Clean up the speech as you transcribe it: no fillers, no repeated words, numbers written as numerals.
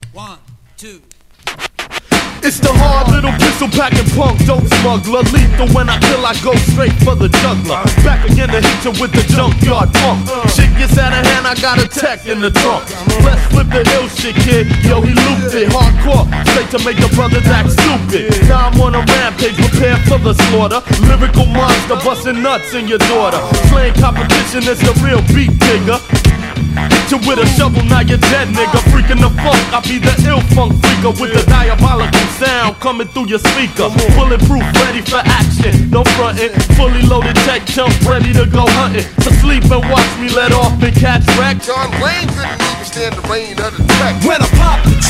1, 2. It's the hard little pistol packing punk, dope smuggler. Lethal when I kill, I go straight for the juggler. Back again to hit you with the junkyard funk. Shit gets out of hand, I got a tech in the trunk. Let's flip the ill shit, kid. Yo, he looped it hardcore, straight to make the brothers act stupid. Now I'm on a rampage, prepare for the slaughter. Lyrical monster, busting nuts in your daughter. Slaying competition, it's the real beat digger. Hit you with a shovel, now you're dead, nigga. Freaking the funk, I be the ill funk freaker with the diabolical sound coming through your speaker. Bulletproof, ready for action, no frontin'. Fully loaded tech jump, ready to go hunting. So sleep and watch me let off and catch wreck. John Wayne couldn't even stand the rain of the track. When I pop the